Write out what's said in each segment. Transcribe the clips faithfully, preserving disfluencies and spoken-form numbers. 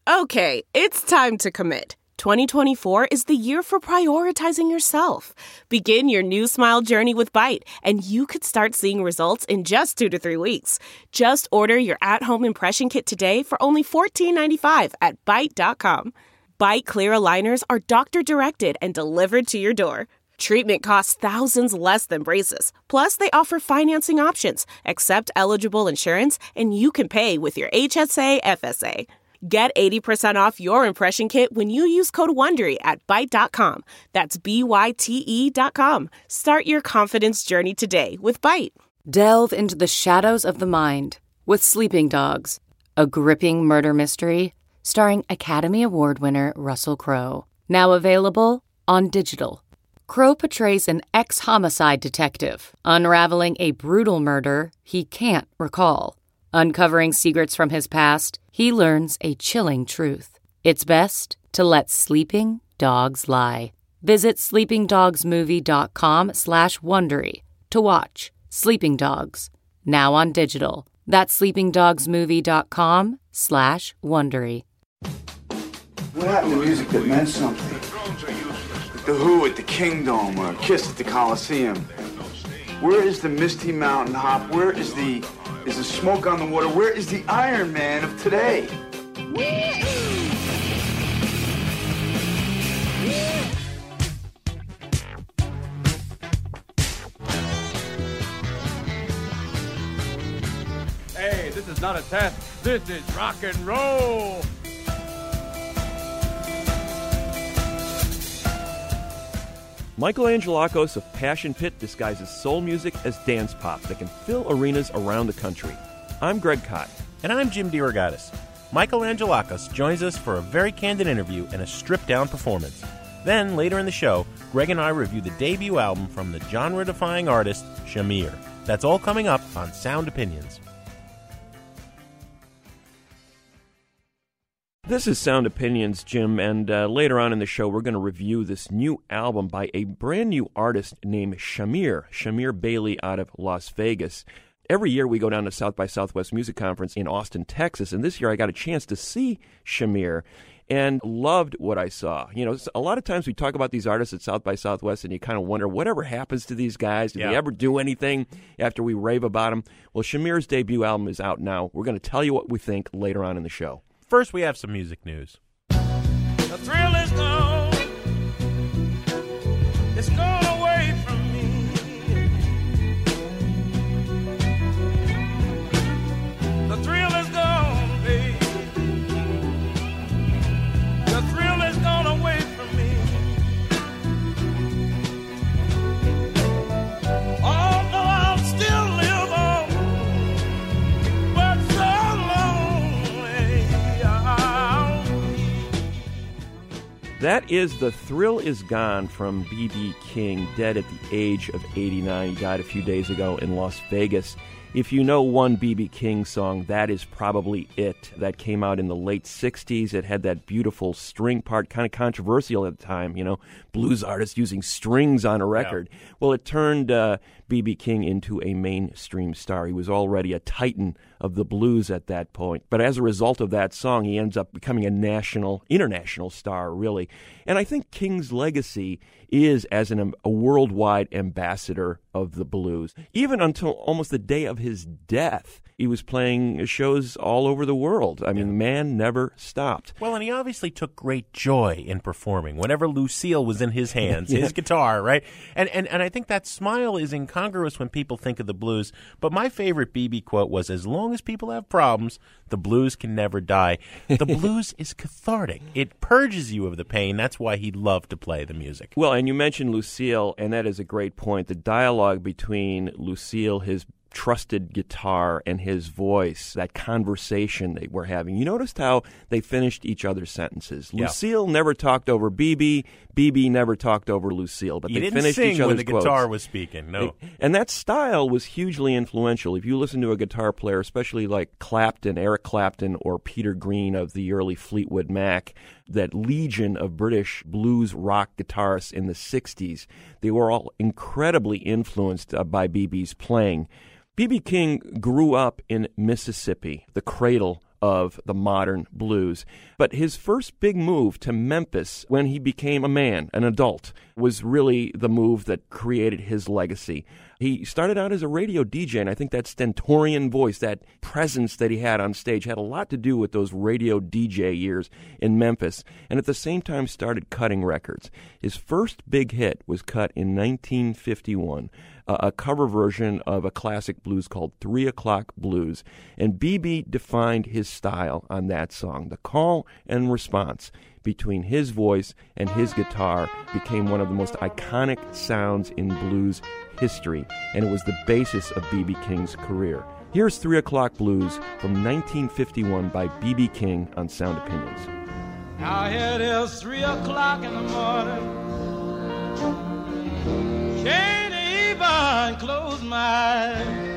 Okay, it's time to commit. twenty twenty-four is the year for prioritizing yourself. Begin your new smile journey with Byte, and you could start seeing results in just two to three weeks. Just order your at-home impression kit today for only fourteen ninety-five at byte dot com. Byte clear aligners are doctor-directed and delivered to your door. Treatment costs thousands less than braces. Plus, they offer financing options, accept eligible insurance, and you can pay with your H S A F S A. Get eighty percent off your impression kit when you use code WONDERY at byte dot com. That's B Y T E dot com. Start your confidence journey today with Byte. Delve into the shadows of the mind with Sleeping Dogs, a gripping murder mystery starring Academy Award winner Russell Crowe. Now available on digital. Crowe portrays an ex-homicide detective unraveling a brutal murder he can't recall. Uncovering secrets from his past, he learns a chilling truth. It's best to let sleeping dogs lie. Visit sleepingdogsmovie.com slash Wondery to watch Sleeping Dogs, now on digital. That's sleepingdogsmovie.com slash Wondery. What happened to music that meant something? The Who at the Kingdom or Kiss at the Coliseum. Where is the Misty Mountain Hop? Where is the is the Smoke on the Water? Where is the Iron Man of today? Hey, this is not a test. This is rock and roll. Michael Angelakos of Passion Pit disguises soul music as dance pop that can fill arenas around the country. I'm Greg Kot. And I'm Jim DeRogatis. Michael Angelakos joins us for a very candid interview and a stripped-down performance. Then, later in the show, Greg and I review the debut album from the genre-defying artist, Shamir. That's all coming up on Sound Opinions. This is Sound Opinions, Jim, and uh, later on in the show, we're going to review this new album by a brand new artist named Shamir, Shamir Bailey out of Las Vegas. Every year we go down to South by Southwest Music Conference in Austin, Texas, and this year I got a chance to see Shamir and loved what I saw. You know, a lot of times we talk about these artists at South by Southwest and you kind of wonder, whatever happens to these guys? Did yeah. they ever do anything after we rave about them? Well, Shamir's debut album is out now. We're going to tell you what we think later on in the show. First, we have some music news. The thrill is gone. It's gone away from me. The thrill is gone, babe. The thrill is gone away from me. Although I'll still live on, but so lonely I'll be. That is The Thrill Is Gone from B B. King, dead at the age of eighty-nine. He died a few days ago in Las Vegas. If you know one B B. King song, that is probably it. That came out in the late sixties. It had that beautiful string part, kind of controversial at the time, you know, blues artists using strings on a record. Yeah. Well, it turned uh, B B. King into a mainstream star. He was already a titan of the blues at that point. But as a result of that song, he ends up becoming a national, international star, really. And I think King's legacy is as an, a worldwide ambassador of the blues. Even until almost the day of his death, he was playing shows all over the world. I mean, the man never stopped. Well, and he obviously took great joy in performing. Whenever Lucille was in his hands, yeah. his guitar, right? And, and and I think that smile is incongruous when people think of the blues. But my favorite B B quote was, as long as people have problems, the blues can never die. The blues is cathartic. It purges you of the pain. That's why he loved to play the music. Well, and you mentioned Lucille, and that is a great point. The dialogue between Lucille, his trusted guitar, and his voice, that conversation they were having. You noticed how they finished each other's sentences. Yeah. Lucille never talked over B B. B B never talked over Lucille, but he they didn't finished sing each other's when the quotes. Guitar was speaking. No, and that style was hugely influential. If you listen to a guitar player, especially like Clapton, Eric Clapton, or Peter Green of the early Fleetwood Mac, that legion of British blues rock guitarists in the sixties, they were all incredibly influenced uh, by B B's playing. B B. King grew up in Mississippi, the cradle of the modern blues. But his first big move to Memphis when he became a man, an adult, was really the move that created his legacy. He started out as a radio D J, and I think that stentorian voice, that presence that he had on stage, had a lot to do with those radio D J years in Memphis, and at the same time started cutting records. His first big hit was cut in nineteen fifty-one, uh, a cover version of a classic blues called Three O'Clock Blues, and B B defined his style on that song. The call and response between his voice and his guitar became one of the most iconic sounds in blues history, and it was the basis of B B King's career. Here's Three O'Clock Blues from nineteen fifty-one by B B King on Sound Opinions. Now it is three o'clock in the morning, can't even close my eyes.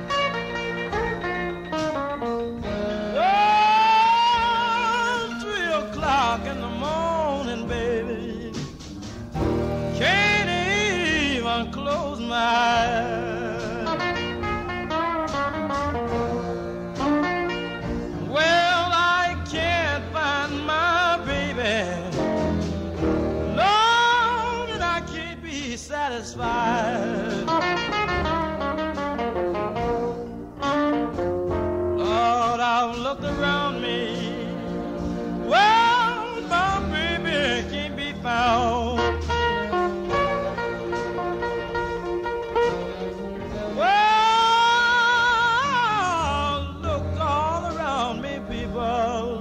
In the morning, baby, can't even close my eyes. Well, I can't find my baby, Lord, and I can't be satisfied. Lord, I've looked around me, well, found. Well, look all around me, people.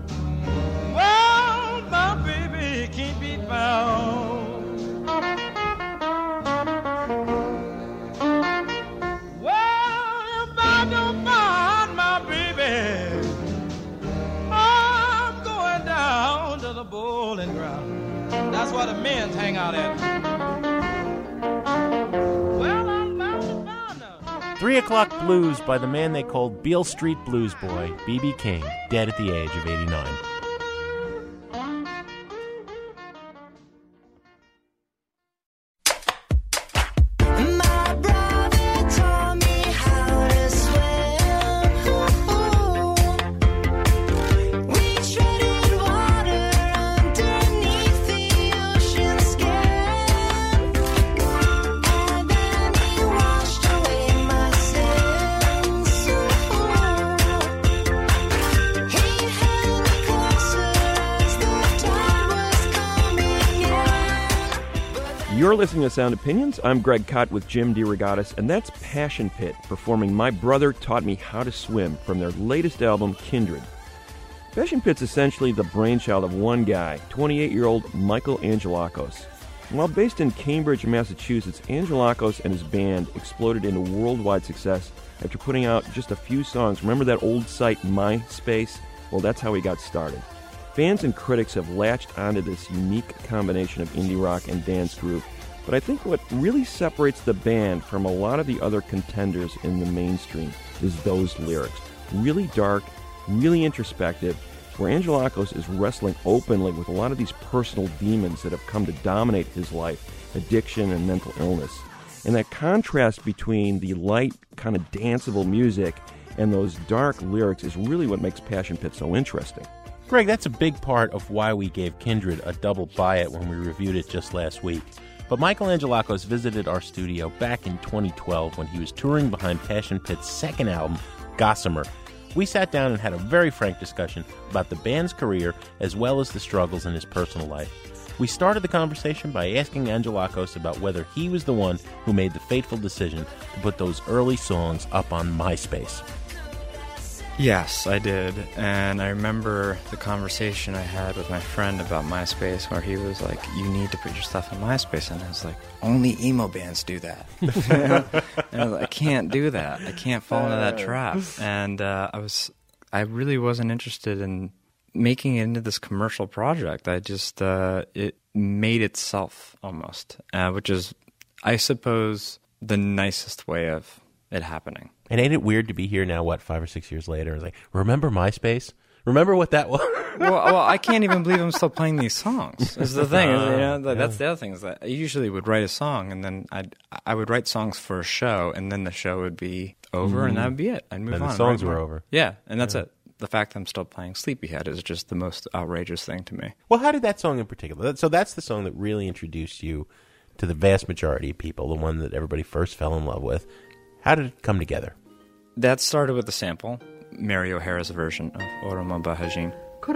Well, my baby can't be found. Well, if I don't find my baby, I'm going down to the bowling ground. That's where the men hang out at. Well, I'm bound to find her. Three O'Clock Blues by the man they called Beale Street Blues Boy, B B King, dead at the age of eighty-nine. You're listening to Sound Opinions. I'm Greg Kot with Jim DeRogatis, and that's Passion Pit performing My Brother Taught Me How to Swim from their latest album, Kindred. Passion Pit's essentially the brainchild of one guy, twenty-eight-year-old Michael Angelakos. While based in Cambridge, Massachusetts, Angelakos and his band exploded into worldwide success after putting out just a few songs. Remember that old site, MySpace? Well, that's how he got started. Fans and critics have latched onto this unique combination of indie rock and dance groove, but I think what really separates the band from a lot of the other contenders in the mainstream is those lyrics. Really dark, really introspective, where Angelakos is wrestling openly with a lot of these personal demons that have come to dominate his life, addiction and mental illness. And that contrast between the light, kind of danceable music and those dark lyrics is really what makes Passion Pit so interesting. Greg, that's a big part of why we gave Kindred a double buy it when we reviewed it just last week. But Michael Angelakos visited our studio back in twenty twelve when he was touring behind Passion Pit's second album, Gossamer. We sat down and had a very frank discussion about the band's career as well as the struggles in his personal life. We started the conversation by asking Angelakos about whether he was the one who made the fateful decision to put those early songs up on MySpace. Yes, I did, and I remember the conversation I had with my friend about MySpace where he was like, you need to put your stuff on MySpace, and I was like, only emo bands do that. And I was like, I can't do that. I can't fall into that trap. And uh, I was, I really wasn't interested in making it into this commercial project. I just, uh, it made itself almost, uh, which is, I suppose, the nicest way of it happening. And ain't it weird to be here now, what, five or six years later? It's like, remember MySpace? Remember what that was? well, well, I can't even believe I'm still playing these songs. Is the thing. Uh, you know, that, yeah. That's the other thing. Is that I usually would write a song, and then I'd I would write songs for a show, and then the show would be over, mm. and that would be it. I'd move and on. The songs right? were over. Yeah, and that's yeah. it. the fact that I'm still playing Sleepyhead is just the most outrageous thing to me. Well, how did that song in particular? So that's the song that really introduced you to the vast majority of people, the one that everybody first fell in love with. How did it come together? That started with the sample, Mary O'Hara's version of Oroma Bahajin.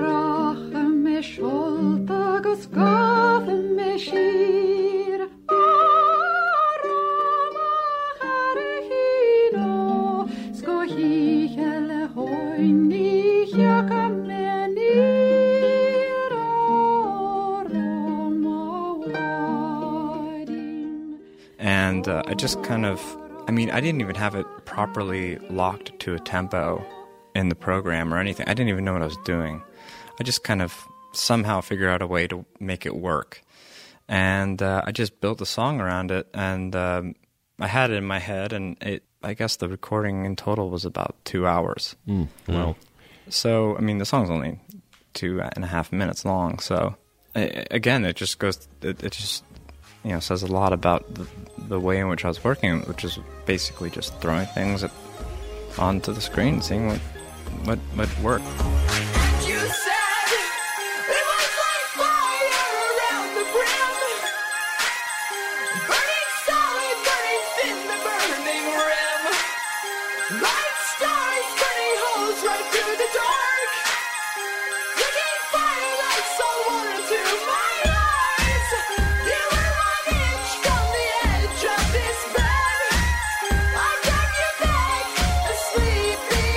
And uh, I just kind of, I mean, I didn't even have it properly locked to a tempo in the program or anything. I didn't even know what I was doing. I just kind of somehow figured out a way to make it work. And uh, I just built a song around it, and um, I had it in my head, and it, I guess the recording in total was about two hours. Mm, wow. So, I mean, the song's only two and a half minutes long, so I, again, it just goes, it, it just, you know, says a lot about the, the way in which I was working, which is basically just throwing things at, onto the screen, seeing what what what worked. You said it was like fire around the brim, burning solid, burning thin, the burning rim, light stars, burning holes right through the dark, licking firelight, salt water to my eyes. You were one inch from the edge of this bed. I got you back, a sleepy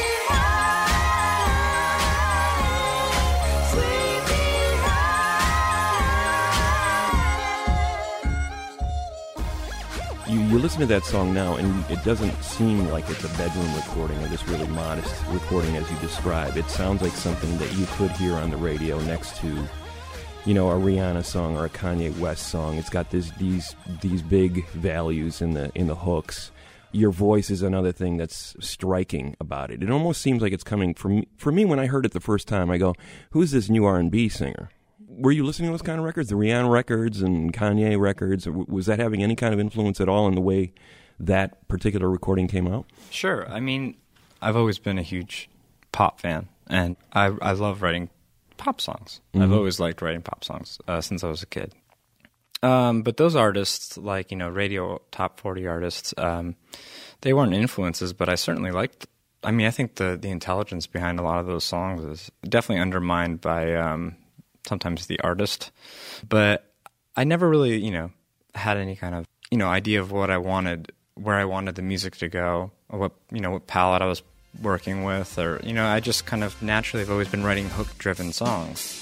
You, you listen to that song now, and it doesn't seem like it's a bedroom recording or this really modest recording as you describe. It sounds like something that you could hear on the radio next to, you know, a Rihanna song or a Kanye West song. It's got this, these these big values in the in the hooks. Your voice is another thing that's striking about it. It almost seems like it's coming from, for me, when I heard it the first time, I go, who's this new R and B singer? Were you listening to those kind of records, the Rihanna records and Kanye records? Or was that having any kind of influence at all in the way that particular recording came out? Sure. I mean, I've always been a huge pop fan, and I I love writing pop songs. Mm-hmm. I've always liked writing pop songs uh, since I was a kid. Um, but those artists, like, you know, radio top forty artists, um, they weren't influences, but I certainly liked. I mean, I think the the intelligence behind a lot of those songs is definitely undermined by um, sometimes the artist. But I never really, you know, had any kind of, you know, idea of what I wanted, where I wanted the music to go, or what, you know, what palette I was working with, or, you know, I just kind of naturally have always been writing hook-driven songs.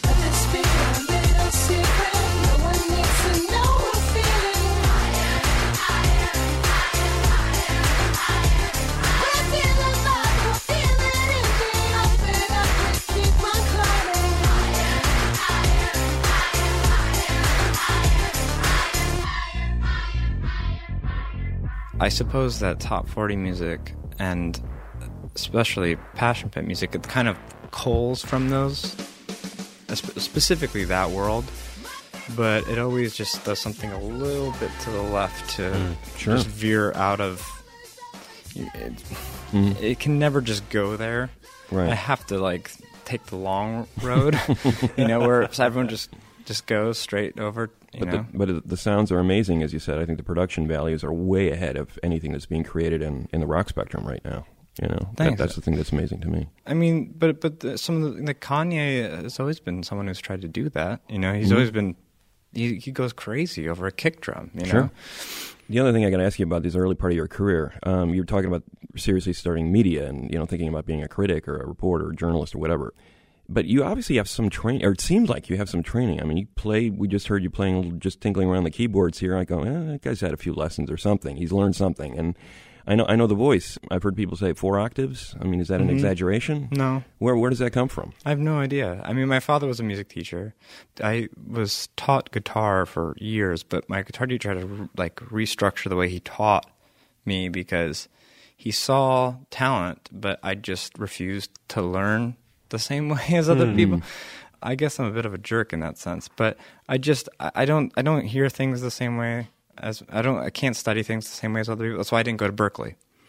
I suppose that top forty music, and especially passion pit music, it kind of culls from those, specifically that world, but it always just does something a little bit to the left to mm, sure. just veer out of, it, mm. it can never just go there. Right. I have to, like, take the long road, you know, where everyone just, just goes straight over. You but know? the, but the sounds are amazing, as you said. I think the production values are way ahead of anything that's being created in, in the rock spectrum right now. You know, that, that's the thing that's amazing to me. I mean, but but the, some of the, the Kanye has always been someone who's tried to do that. You know, he's mm-hmm. always been he, he goes crazy over a kick drum. You sure. know. The other thing I got to ask you about this early part of your career, um, you were talking about seriously starting media and, you know, thinking about being a critic or a reporter or a journalist or whatever. But you obviously have some training, or it seems like you have some training. I mean, you play, we just heard you playing, just tinkling around the keyboards here. I go, eh, that guy's had a few lessons or something. He's learned something. And I know I know the voice. I've heard people say four octaves. I mean, is that an mm-hmm. exaggeration? No. Where where does that come from? I have no idea. I mean, my father was a music teacher. I was taught guitar for years, but my guitar teacher had to, like, restructure the way he taught me because he saw talent, but I just refused to learn the same way as other mm. people. I guess I'm a bit of a jerk in that sense, but I just I don't I don't hear things the same way as I don't I can't study things the same way as other people. That's why I didn't go to Berkeley.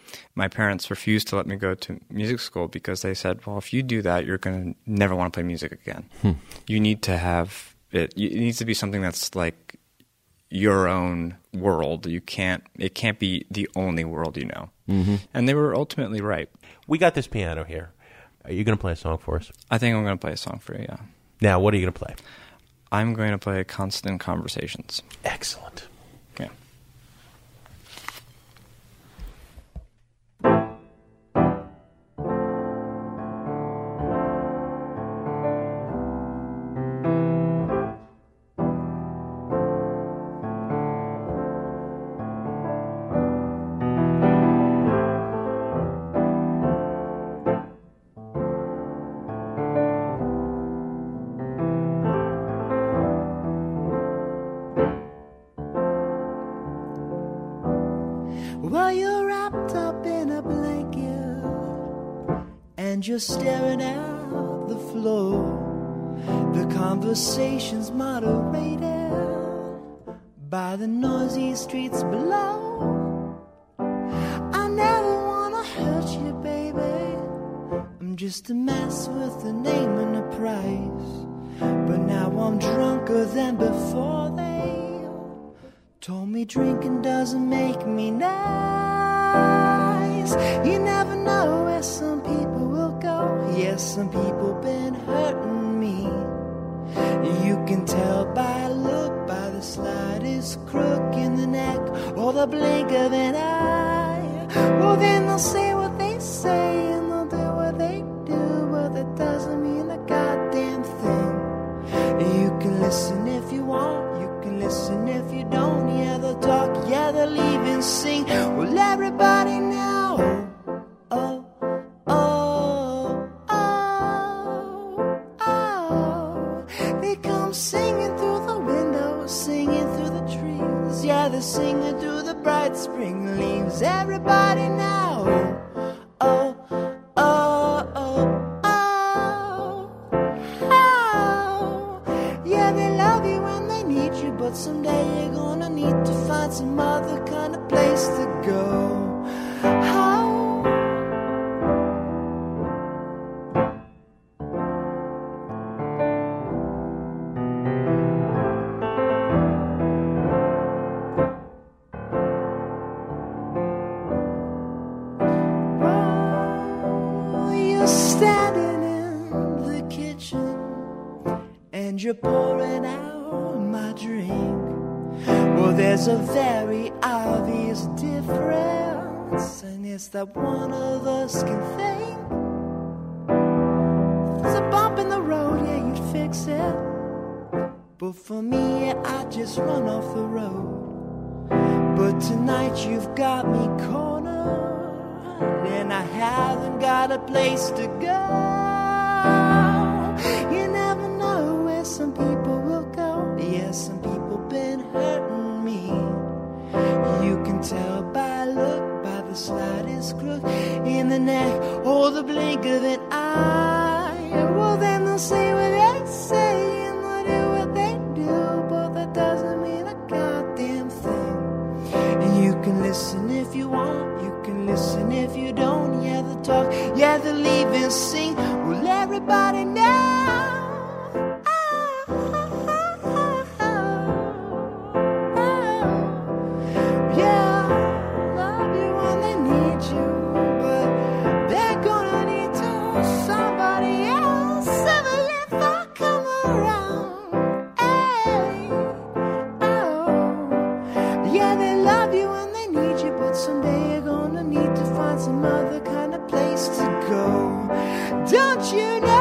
my parents refused to let me go to music school because they said, well, if you do that, you're going to never want to play music again. Hmm. You need to have it. It needs to be something that's like your own world. You can't. It can't be the only world you know. Mm-hmm. And they were ultimately right. We got this piano here. Are you going to play a song for us? I think I'm going to play a song for you. Yeah. Now, what are you going to play? I'm going to play Constant Conversations. Excellent. Okay. Well, you're wrapped up in a blanket and you're staring at the floor. The conversation's moderated by the noisy streets below. I never wanna hurt you, baby. I'm just a mess with a name and a price. But now I'm drunker than before. They told me drinking doesn't make me nice. You never know where some people will go. Yes, some people been hurting me. You can tell by a look, by the slightest crook in the neck or the blink of an eye. Well, then they'll say what they say and they'll do what they do, but that doesn't mean a goddamn thing. You can listen if you want, you can listen if you don't. Yeah, they'll talk, yeah, they'll even sing. Well, everybody now, oh, oh, oh, oh. They come singing through the windows, singing through the trees. Yeah, they're singing through the bright spring leaves. Everybody now, oh, oh, oh, oh, oh. Yeah, they love you when they need you, but someday you're gonna need to find some other kind of place to go. Oh. Oh, you're standing in the kitchen and you're pouring out my drink. Well, there's a very obvious difference, and it's that one of us can think. There's a bump in the road, yeah, you'd fix it. But for me, yeah, I just run off the road. But tonight you've got me cornered, and I haven't got a place to go. You never know where some people will go. Yes, some people been hurting me. You can tell by a look, by the slightest crook in the neck or the blink of an eye. Well, then they'll say what they say and they'll do what they do, but that doesn't mean a goddamn thing. And you can listen if you want, you can listen if you don't. Yeah, they'll talk, yeah, they'll even sing. Well, everybody now. Don't you know?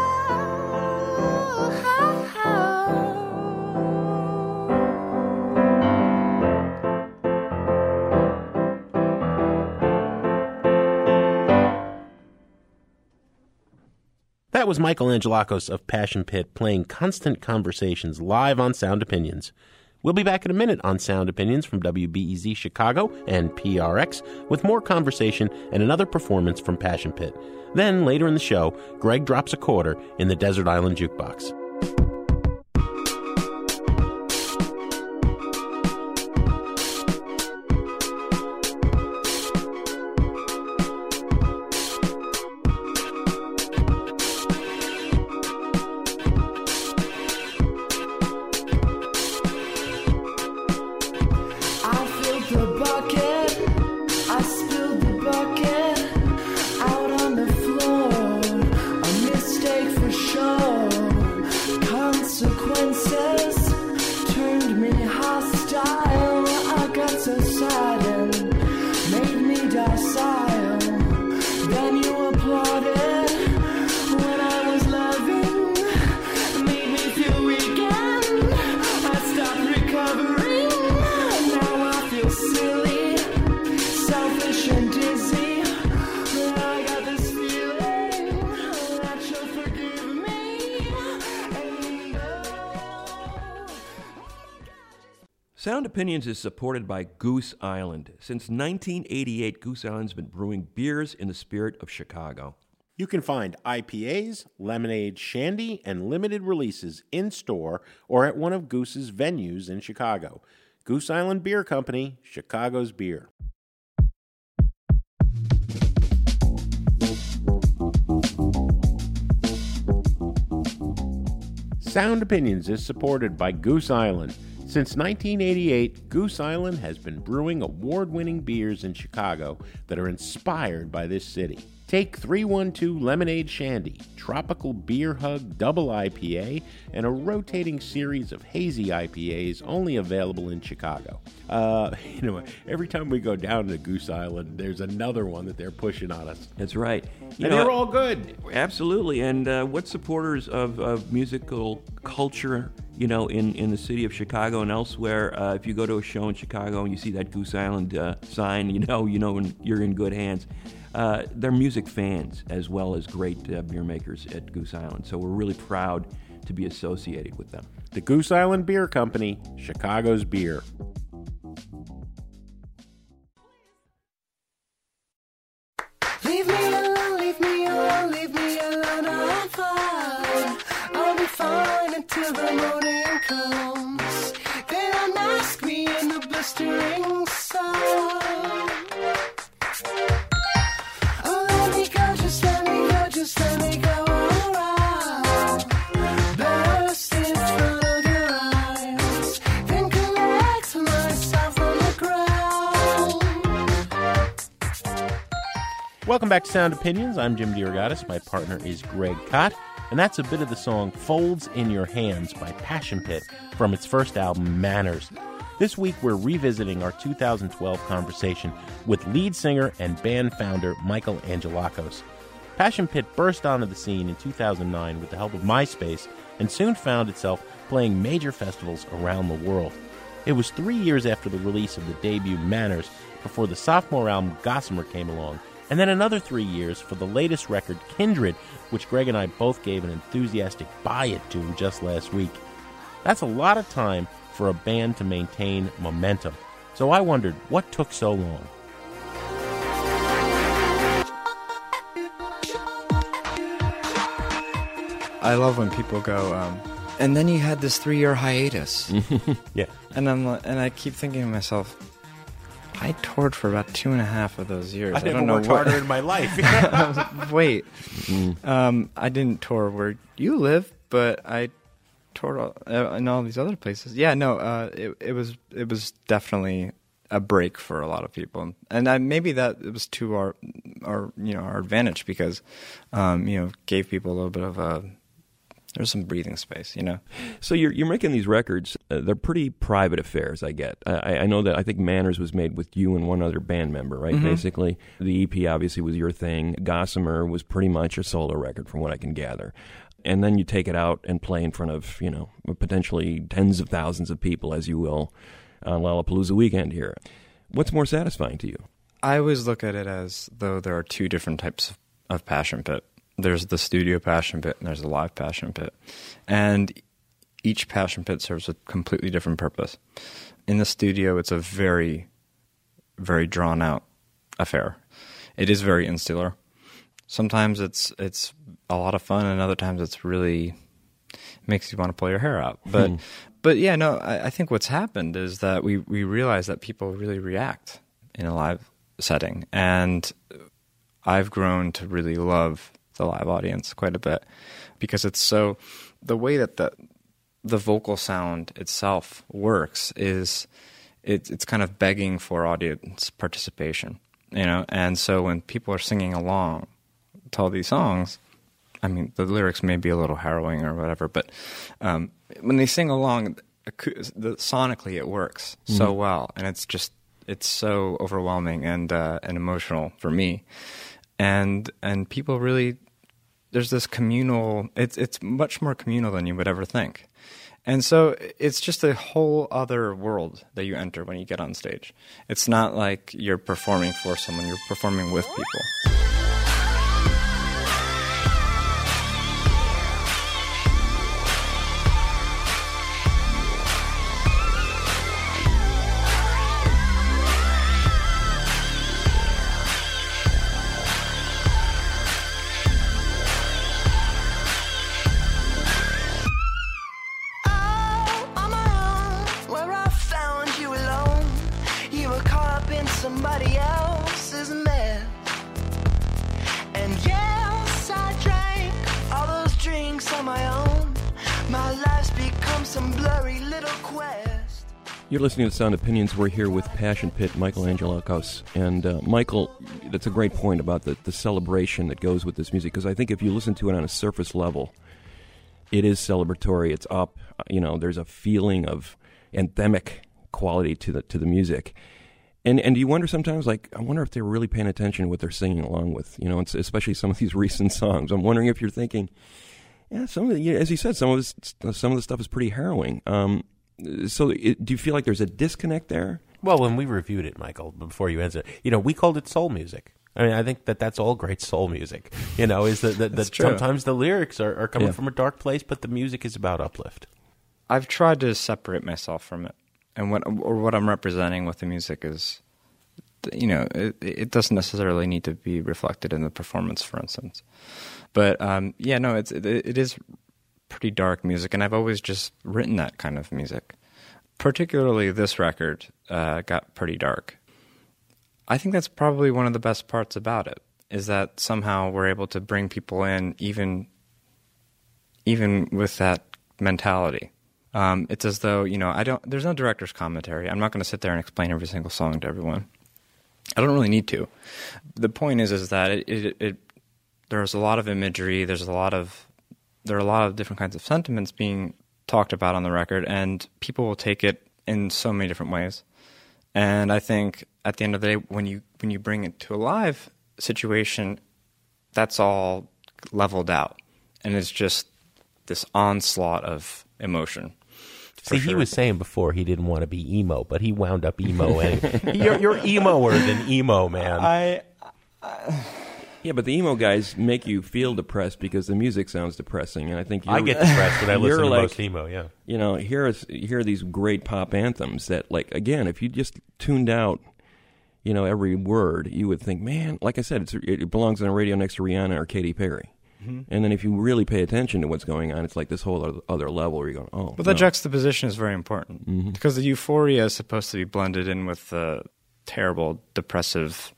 That was Michael Angelakos of Passion Pit playing Constant Conversations live on Sound Opinions. We'll be back in a minute on Sound Opinions from W B E Z Chicago and P R X with more conversation and another performance from Passion Pit. Then, later in the show, Greg drops a quarter in the Desert Island Jukebox. Sound Opinions is supported by Goose Island. Since nineteen eighty-eight, Goose Island's been brewing beers in the spirit of Chicago. You can find I P As, lemonade, shandy, and limited releases in-store or at one of Goose's venues in Chicago. Goose Island Beer Company, Chicago's beer. Sound Opinions is supported by Goose Island. Since nineteen eighty-eight, Goose Island has been brewing award-winning beers in Chicago that are inspired by this city. Take three one two Lemonade Shandy, Tropical Beer Hug Double I P A, and a rotating series of hazy I P As only available in Chicago. Uh, you know, every time we go down to Goose Island, there's another one that they're pushing on us. That's right. You and know, they're all good. Absolutely. And uh, what supporters of, of musical culture, you know, in, in the city of Chicago and elsewhere, uh, if you go to a show in Chicago and you see that Goose Island uh, sign, you know, you know you're in good hands. Uh, they're music fans as well as great uh, beer makers at Goose Island. So we're really proud to be associated with them. The Goose Island Beer Company, Chicago's beer. Leave me alone, leave me alone, leave me alone, I'm fine. I'll be fine until the morning comes. Then unmask me in the blistering sun. Oh, let me go, just let me go, just let me go around. Burst in front of your eyes, then collect myself on the ground. Welcome back to Sound Opinions. I'm Jim DeRogatis. My partner is Greg Kot. And that's a bit of the song Folds in Your Hands by Passion Pit from its first album, Manners. This week, we're revisiting our two thousand twelve conversation with lead singer and band founder Michael Angelakos. Passion Pit burst onto the scene in two thousand nine with the help of MySpace and soon found itself playing major festivals around the world. It was three years after the release of the debut Manners before the sophomore album Gossamer came along, and then another three years for the latest record, Kindred, which Greg and I both gave an enthusiastic buy it to just last week. That's a lot of time for a band to maintain momentum. So I wondered, what took so long? I love when people go, um, and then you had this three-year hiatus. Yeah. And I'm li- and I keep thinking to myself, I toured for about two and a half of those years. I, I never don't know worked what. harder in my life. Wait, um, I didn't tour where you live, but I toured all, uh, in all these other places. Yeah, no, uh, it, it was it was definitely a break for a lot of people, and I, maybe that it was to our our you know our advantage because um, you know gave people a little bit of a. There's some breathing space, you know. So you're you're making these records. Uh, they're pretty private affairs, I get. I, I know that I think Manners was made with you and one other band member, right? Mm-hmm. Basically, the E P obviously was your thing. Gossamer was pretty much a solo record, from what I can gather. And then you take it out and play in front of, you know, potentially tens of thousands of people, as you will, on Lollapalooza weekend here. What's more satisfying to you? I always look at it as though there are two different types of Passion Pit. There's the studio Passion Pit and there's the live Passion Pit. And each Passion Pit serves a completely different purpose. In the studio, it's a very, very drawn-out affair. It is very insular. Sometimes it's it's a lot of fun, and other times it's really makes you want to pull your hair out. But, hmm. but yeah, no, I, I think what's happened is that we, we realize that people really react in a live setting. And I've grown to really love the live audience quite a bit because it's so the way that the the vocal sound itself works is it, it's kind of begging for audience participation, you know. And so when people are singing along to all these songs, I mean the lyrics may be a little harrowing or whatever, but um, when they sing along, the, sonically it works mm-hmm. so well, and it's just it's so overwhelming and uh, and emotional for me, and and people really. There's this communal, it's it's much more communal than you would ever think. And so it's just a whole other world that you enter when you get on stage. It's not like you're performing for someone, you're performing with people. somebody else's mess. And yes, I drank all those drinks on my own. My life's become some blurry little quest. You're listening to Sound Opinions. We're here with Passion Pit, Michael Angelakos. And uh, Michael, that's a great point about the, the celebration that goes with this music, because I think if you listen to it on a surface level, it is celebratory. It's up. You know, there's a feeling of anthemic quality to the to the music. And and you wonder sometimes, like, I wonder if they're really paying attention to what they're singing along with, you know, it's, especially some of these recent songs. I'm wondering if you're thinking, yeah, some of the, as you said, some of this, some of the stuff is pretty harrowing. Um, so it, do you feel like there's a disconnect there? Well, when we reviewed it, Michael, before you answer, you know, we called it soul music. I mean, I think that that's all great soul music. You know, is that, that, that sometimes the lyrics are, are coming yeah. from a dark place, but the music is about uplift. I've tried to separate myself from it. And what or what I'm representing with the music is, you know, it, it doesn't necessarily need to be reflected in the performance, for instance. But um, yeah, no, it's it, it is pretty dark music, and I've always just written that kind of music. Particularly this record uh, got pretty dark. I think that's probably one of the best parts about it, is that somehow we're able to bring people in even even with that mentality. Um, it's as though, you know, I don't. There's no director's commentary. I'm not going to sit there and explain every single song to everyone. I don't really need to. The point is, is that it, it, it there's a lot of imagery. There's a lot of there are a lot of different kinds of sentiments being talked about on the record, and people will take it in so many different ways. And I think at the end of the day, when you when you bring it to a live situation, that's all leveled out, and it's just this onslaught of emotion. See, sure. He was saying before he didn't want to be emo, but he wound up emo. Anyway. you're, you're emo-er than emo, man. I, I, yeah, but the emo guys make you feel depressed because the music sounds depressing, and I think you're, I get depressed when I listen to like, most emo. Yeah, you know, here is here are these great pop anthems that, like, again, if you just tuned out, you know, every word, you would think, man, like I said, it's, it belongs on a radio next to Rihanna or Katy Perry. Mm-hmm. And then if you really pay attention to what's going on, it's like this whole other level where you're going, oh. But no. that juxtaposition is very important mm-hmm. because the euphoria is supposed to be blended in with the terrible, depressive,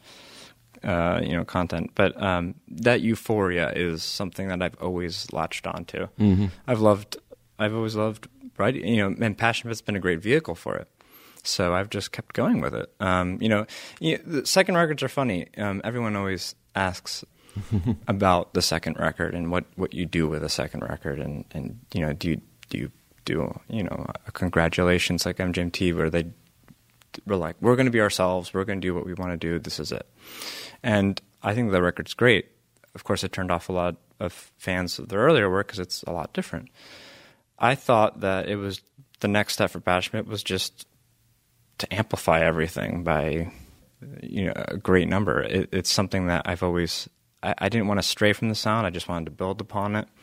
uh, you know, content. But um, that euphoria is something that I've always latched onto. Mm-hmm. I've loved, I've always loved writing, you know, and Passion Pit's been a great vehicle for it. So I've just kept going with it. Um, you know, you know, the second records are funny. Um, everyone always asks about the second record and what, what you do with a second record, and, and you know, do you do you do you know a congratulations like M G M T where they were like, we're going to be ourselves, we're going to do what we want to do, this is it. And I think the record's great. Of course, it turned off a lot of fans of their earlier work because it's a lot different. I thought that it was the next step for Passion Pit was just to amplify everything by, you know, a great number. It, it's something that I've always. I, I didn't want to stray from the sound. I just wanted to build upon it.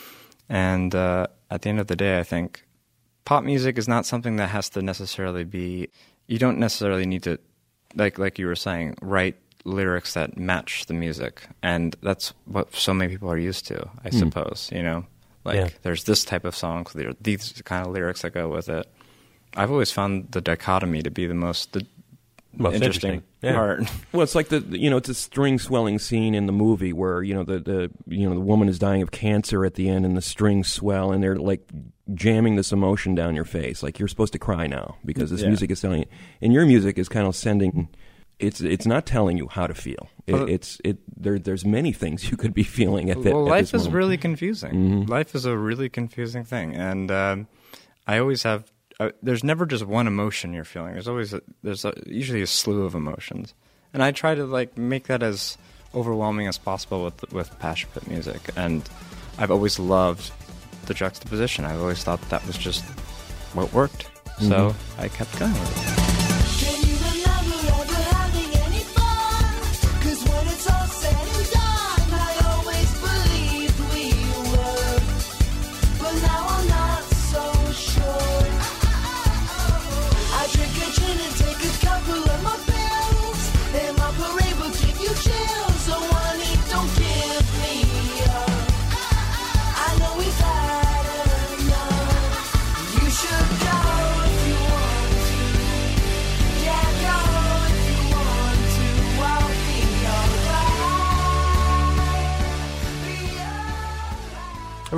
And uh, at the end of the day, I think pop music is not something that has to necessarily be. You don't necessarily need to, like like you were saying, write lyrics that match the music, and that's what so many people are used to, I mm. suppose. You know, like yeah. there's this type of songs, there are these kind of lyrics that go with it. I've always found the dichotomy to be the most the most interesting, interesting. Yeah. part. Well, it's like the you know it's a string swelling scene in the movie where you know the, the you know the woman is dying of cancer at the end, and the strings swell, and they're like jamming this emotion down your face, like you're supposed to cry now because this yeah. music is telling you. And your music is kind of sending. It's it's not telling you how to feel. It, it's it there. There's many things you could be feeling at that. Well, at life this is moment. really confusing. Mm-hmm. Life is a really confusing thing, and um, I always have. Uh, there's never just one emotion you're feeling. There's always a, there's a, usually a slew of emotions, and I try to like make that as overwhelming as possible with with Passion Pit music. And I've always loved the juxtaposition. I've always thought that was just what worked, mm-hmm. so I kept going with it.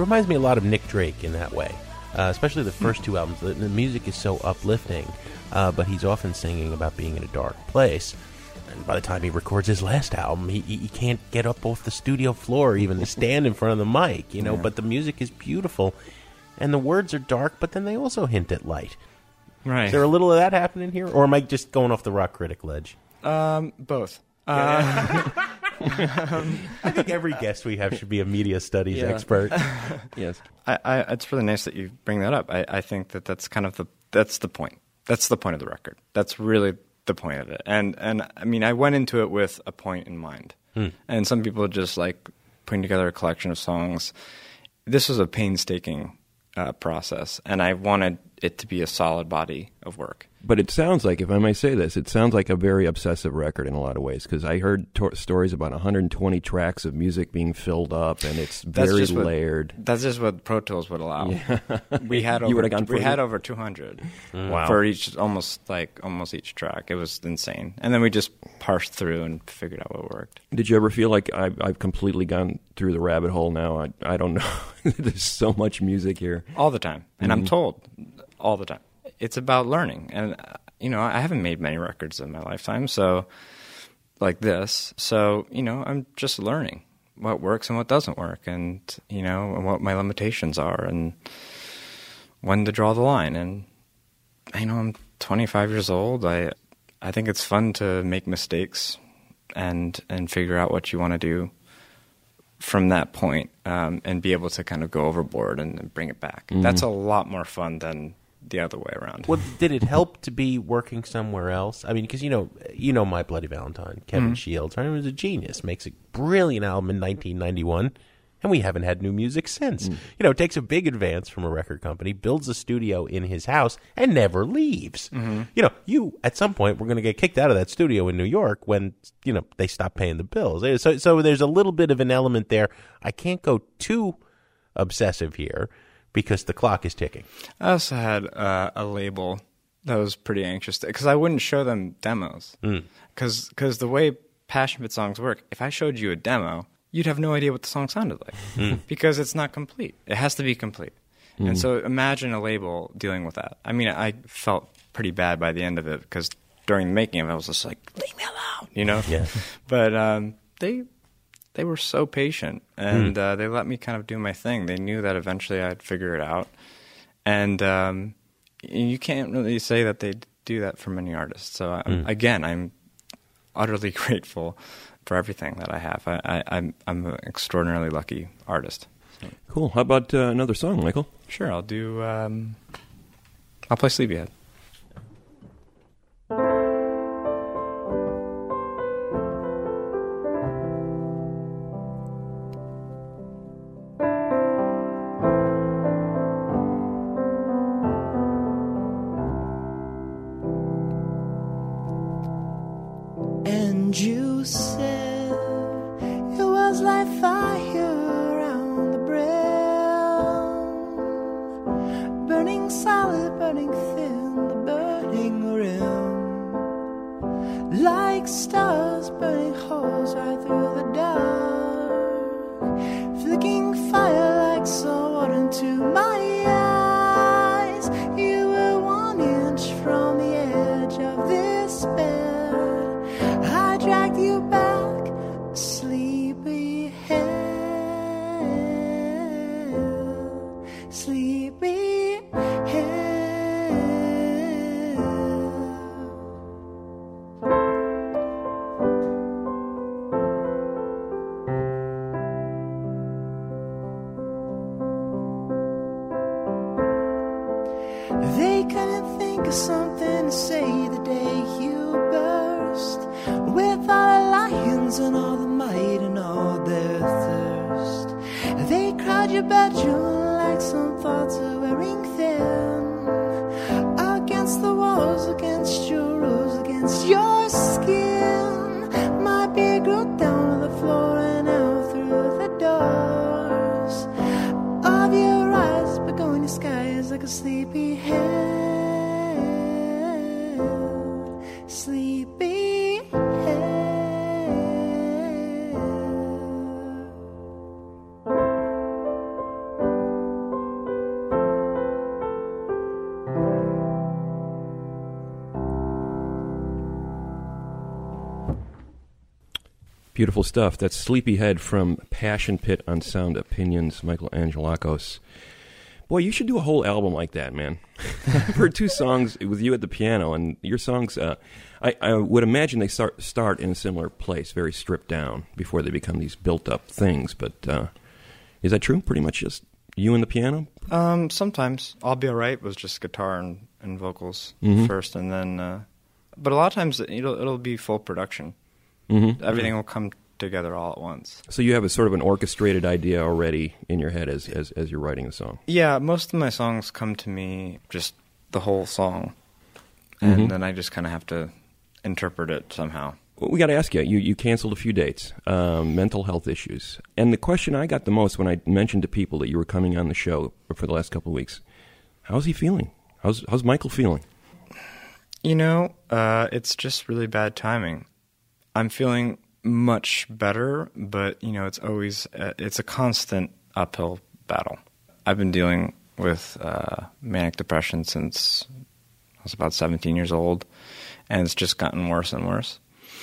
reminds me a lot of Nick Drake in that way, uh, especially the first two albums. The, the music is so uplifting, uh, but he's often singing about being in a dark place. And by the time he records his last album, he, he can't get up off the studio floor even to stand in front of the mic, you know. Yeah. But the music is beautiful, and the words are dark, but then they also hint at light. Right. Is there a little of that happening here, or am I just going off the rock critic ledge? Um, both. Uh, um, I think every guest we have should be a media studies yeah. expert. Yes, I, I, it's really nice that you bring that up. I, I think that that's kind of the that's the point. That's the point of the record. That's really the point of it. And and I mean, I went into it with a point in mind. Hmm. And some people just like putting together a collection of songs. This was a painstaking uh, process, and I wanted it to be a solid body of work. But it sounds like, if I may say this, it sounds like a very obsessive record in a lot of ways, because I heard to- stories about one hundred twenty tracks of music being filled up, and it's very that's layered. What, that's just what Pro Tools would allow. Yeah. We had over, you gone we had over two hundred mm. wow. for each, almost like almost each track. It was insane. And then we just parsed through and figured out what worked. Did you ever feel like I've, I've completely gone through the rabbit hole now? I, I don't know. There's so much music here. All the time. And mm-hmm. I'm told all the time. It's about learning. And you know, I haven't made many records in my lifetime, so like this. So, you know, I'm just learning what works and what doesn't work, and, you know, and what my limitations are, and when to draw the line. And, you know, I'm twenty-five years old. I I think it's fun to make mistakes and and figure out what you want to do from that point, um, and be able to kind of go overboard and, and bring it back. Mm-hmm. That's a lot more fun than the other way around. Well, did it help to be working somewhere else? I mean, because you know, you know, My Bloody Valentine, Kevin mm-hmm. Shields, right? He was a genius. Makes a brilliant album in nineteen ninety-one, and we haven't had new music since. Mm. You know, it takes a big advance from a record company, builds a studio in his house, and never leaves. Mm-hmm. You know, you at some point were going to get kicked out of that studio in New York when you know they stopped paying the bills. So, so there's a little bit of an element there. I can't go too obsessive here, because the clock is ticking. I also had uh, a label that was pretty anxious, because I wouldn't show them demos. Because mm. the way Passion Pit songs work, if I showed you a demo, you'd have no idea what the song sounded like, mm. because it's not complete. It has to be complete. Mm. And so imagine a label dealing with that. I mean, I felt pretty bad by the end of it, because during the making of it, I was just like, leave me alone, you know? Yeah. But um, they... They were so patient, and mm. uh, they let me kind of do my thing. They knew that eventually I'd figure it out. And um, you can't really say that they do that for many artists. So, I, mm. again, I'm utterly grateful for everything that I have. I, I, I'm, I'm an extraordinarily lucky artist. So. Cool. How about uh, another song, Michael? Sure, I'll do... Um, I'll play Sleepyhead. Beautiful stuff. That's Sleepyhead from Passion Pit on Sound Opinions, Michael Angelakos. Boy, you should do a whole album like that, man. I've heard two songs with you at the piano, and your songs, uh, I, I would imagine they start start in a similar place, very stripped down, before they become these built-up things. But uh, is that true? Pretty much just you and the piano? Um, sometimes. I'll Be Alright was just guitar and, and vocals Mhm. first, and then... Uh, but a lot of times it'll, it'll be full production. Mm-hmm. Everything will come together all at once. So you have a sort of an orchestrated idea already in your head as as, as you're writing the song. Yeah, most of my songs come to me just the whole song, and Mhm. then I just kind of have to interpret it somehow. Well, we got to ask you, you, you canceled a few dates, um, mental health issues. And the question I got the most when I mentioned to people that you were coming on the show for the last couple of weeks, how's he feeling? How's, how's Michael feeling? You know, uh, it's just really bad timing. I'm feeling much better, but, you know, it's always, uh, it's a constant uphill battle. I've been dealing with uh, manic depression since I was about seventeen years old, and it's just gotten worse and worse.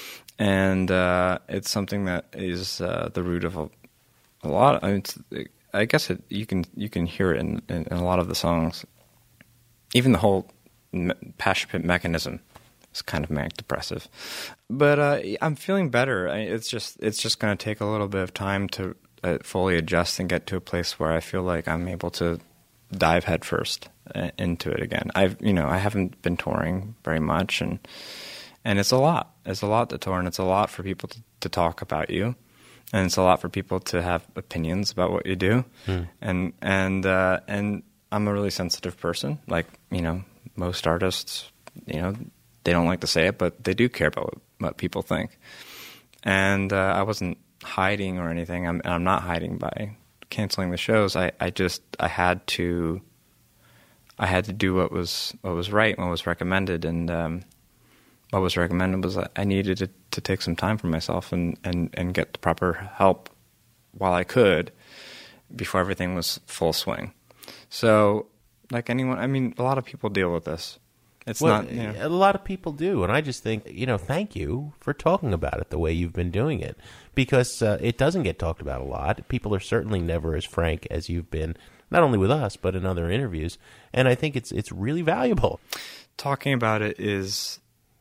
And uh, it's something that is uh, the root of a, a lot. I mean, it's, I guess it, you can you can hear it in, in, in a lot of the songs. Even the whole me- passion pit mechanism is kind of manic depressive. But uh, I'm feeling better. I, it's just it's just going to take a little bit of time to uh, fully adjust and get to a place where I feel like I'm able to dive headfirst uh, into it again. I've you know I haven't been touring very much, and and it's a lot. It's a lot to tour, and it's a lot for people to, to talk about you, and it's a lot for people to have opinions about what you do, Hmm. and and uh, and I'm a really sensitive person, like you know most artists. You know, they don't like to say it, but they do care about what, what people think. And uh, I wasn't hiding or anything. I'm, and I'm not hiding by canceling the shows. I, I just I had to I had to do what was what was right, what was recommended, and um, what was recommended was I needed to, to take some time for myself and, and, and get the proper help while I could before everything was full swing. So, like anyone, I mean, a lot of people deal with this. It's well, not, you know. A lot of people do, and I just think, you know, thank you for talking about it the way you've been doing it, because uh, it doesn't get talked about a lot. People are certainly never as frank as you've been, not only with us, but in other interviews, and I think it's it's really valuable. Talking about it is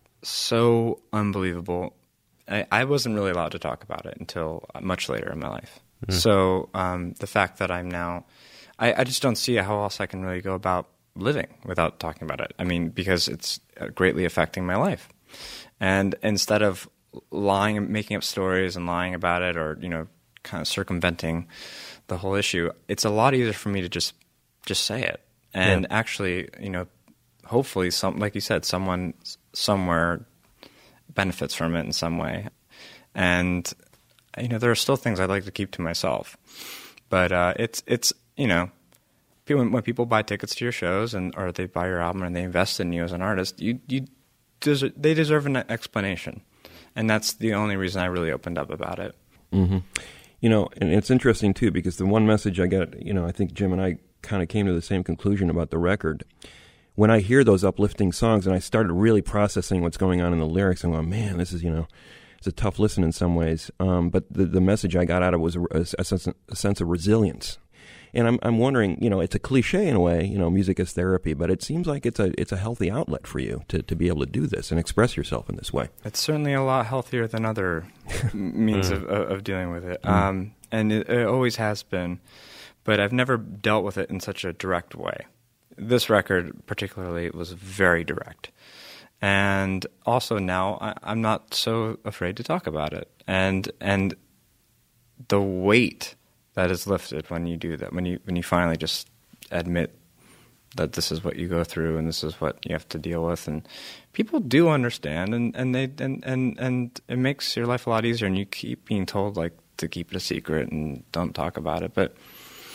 so unbelievable. I, I wasn't really allowed to talk about it until much later in my life. Mhm. So um, the fact that I'm now, I, I just don't see how else I can really go about living without talking about it. I mean, because it's greatly affecting my life. And instead of lying and making up stories and lying about it, or, you know, kind of circumventing the whole issue, it's a lot easier for me to just just say it. And Yeah. actually, you know, hopefully, some, like you said, someone somewhere benefits from it in some way. And, you know, there are still things I'd like to keep to myself. But uh, it's, it's you know, people, when people buy tickets to your shows and or they buy your album and they invest in you as an artist, you you deserve, they deserve an explanation. And that's the only reason I really opened up about it. Mm-hmm. You know, and it's interesting, too, because the one message I got, you know, I think Jim and I kind of came to the same conclusion about the record. When I hear those uplifting songs and I started really processing what's going on in the lyrics, I'm going, man, this is, you know, it's a tough listen in some ways. Um, but the, the message I got out of it was a, a, a, sense, a sense of resilience. And I'm I'm wondering, you know, it's a cliche in a way, you know, music is therapy, but it seems like it's a it's a healthy outlet for you to, to be able to do this and express yourself in this way. It's certainly a lot healthier than other means Mm. of, of dealing with it. Mm. Um, and it, it always has been. But I've never dealt with it in such a direct way. This record particularly was very direct. And also now I, I'm not so afraid to talk about it. And and the weight that is lifted when you do that, when you when you finally just admit that this is what you go through and this is what you have to deal with, and people do understand, and, and they and, and, and it makes your life a lot easier, and you keep being told like to keep it a secret and don't talk about it. But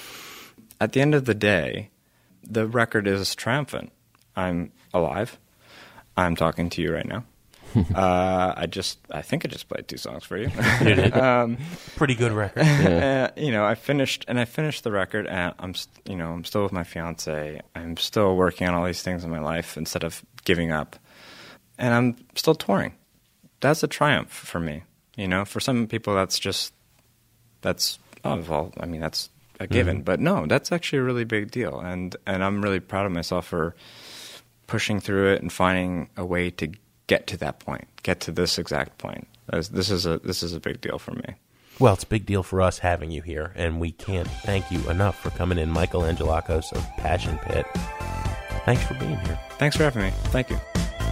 at the end of the day, the record is triumphant. I'm alive. I'm talking to you right now. uh, I just, I think I just played two songs for you. You did. um, Pretty good record. uh, you know, I finished, and I finished the record, and I'm, st- you know, I'm still with my fiance. I'm still working on all these things in my life instead of giving up, and I'm still touring. That's a triumph for me. You know, for some people that's just, that's, oh, well, I mean, that's a given. Mm-hmm. But no, that's actually a really big deal. And, and I'm really proud of myself for pushing through it and finding a way to get to that point, get to this exact point. This is a, this is a big deal for me. Well, it's a big deal for us having you here, and we can't thank you enough for coming in, Michael Angelakos of Passion Pit. Thanks for being here. Thanks for having me. Thank you.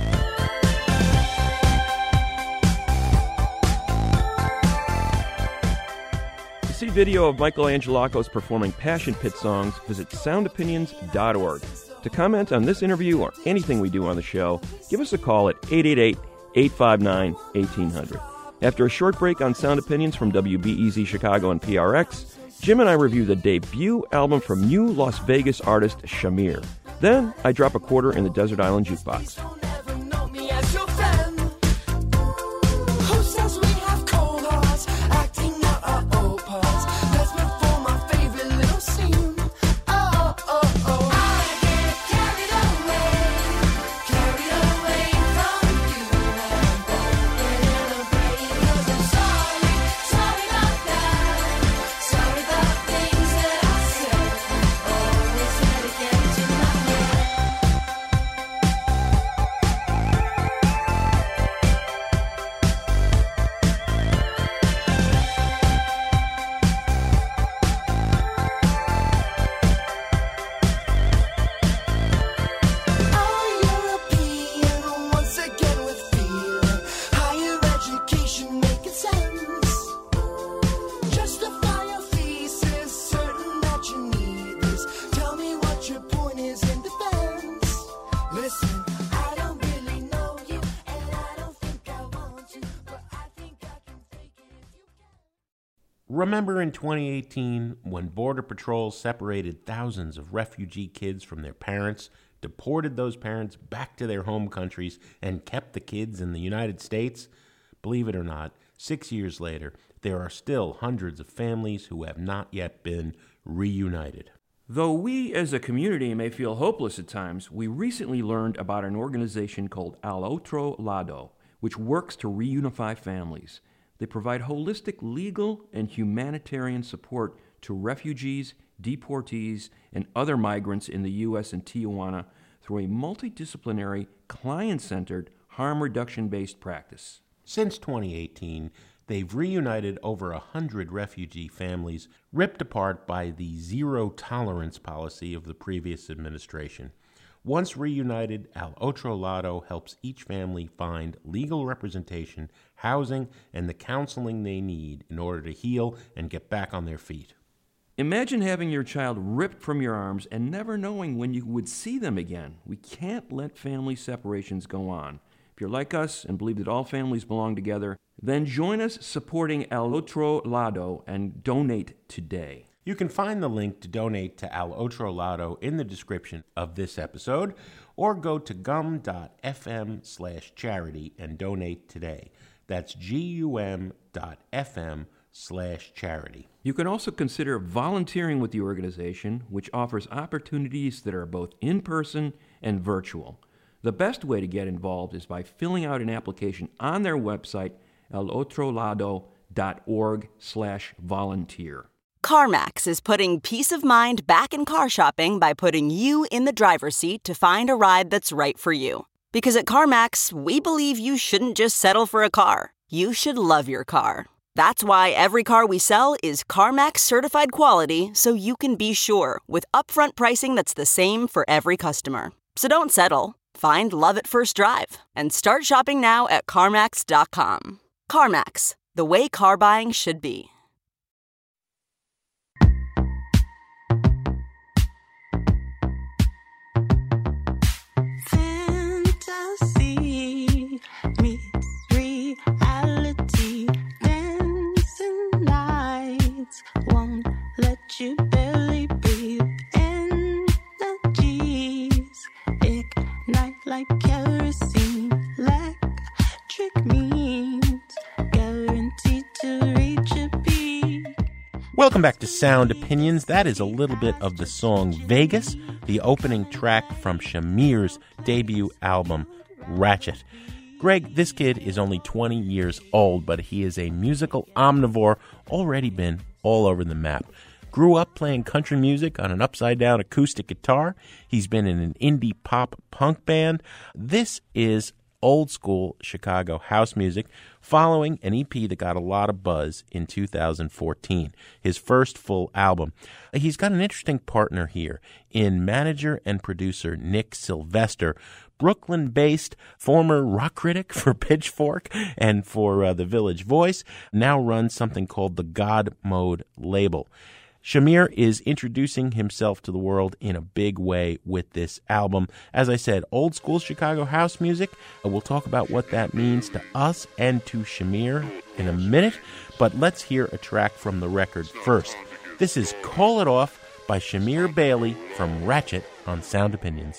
To see video of Michael Angelakos performing Passion Pit songs, visit sound opinions dot org. To comment on this interview or anything we do on the show, give us a call at eight eight eight, eight five nine, eighteen hundred. After a short break on Sound Opinions from W B E Z Chicago and P R X, Jim and I review the debut album from new Las Vegas artist Shamir. Then I drop a quarter in the Desert Island Jukebox. Remember in twenty eighteen when Border Patrol separated thousands of refugee kids from their parents, deported those parents back to their home countries, and kept the kids in the United States? Believe it or not, six years later, there are still hundreds of families who have not yet been reunited. Though we as a community may feel hopeless at times, we recently learned about an organization called Al Otro Lado, which works to reunify families. They provide holistic legal and humanitarian support to refugees, deportees, and other migrants in the U S and Tijuana through a multidisciplinary, client-centered, harm reduction-based practice. Since twenty eighteen, they've reunited over a hundred refugee families ripped apart by the zero-tolerance policy of the previous administration. Once reunited, Al Otro Lado helps each family find legal representation, housing, and the counseling they need in order to heal and get back on their feet. Imagine having your child ripped from your arms and never knowing when you would see them again. We can't let family separations go on. If you're like us and believe that all families belong together, then join us supporting Al Otro Lado and donate today. You can find the link to donate to Al Otro Lado in the description of this episode, or go to gum.fm slash charity and donate today. That's gum.fm slash charity. You can also consider volunteering with the organization, which offers opportunities that are both in-person and virtual. The best way to get involved is by filling out an application on their website, alotrolado.org slash volunteer. CarMax is putting peace of mind back in car shopping by putting you in the driver's seat to find a ride that's right for you. Because at CarMax, we believe you shouldn't just settle for a car. You should love your car. That's why every car we sell is CarMax certified quality, so you can be sure with upfront pricing that's the same for every customer. So don't settle. Find love at first drive and start shopping now at CarMax dot com. CarMax, the way car buying should be. Fantasy meets reality. Dancing lights won't let you barely breathe. Energies ignite like kerosene. Electric means guaranteed to reach a peak. Welcome back to Sound Opinions. That is a little bit of the song Vegas, the opening track from Shamir's debut album, Ratchet. Greg, this kid is only twenty years old, but he is a musical omnivore, already been all over the map. Grew up playing country music on an upside-down acoustic guitar. He's been in an indie pop punk band. This is old-school Chicago house music, following an E P that got a lot of buzz in two thousand fourteen, his first full album. He's got an interesting partner here in manager and producer Nick Sylvester, Brooklyn-based former rock critic for Pitchfork and for uh, The Village Voice, now runs something called the God Mode label. Shamir is introducing himself to the world in a big way with this album. As I said, old school Chicago house music. We'll talk about what that means to us and to Shamir in a minute, but let's hear a track from the record first. This is Call It Off by Shamir Bailey from Ratchet on Sound Opinions.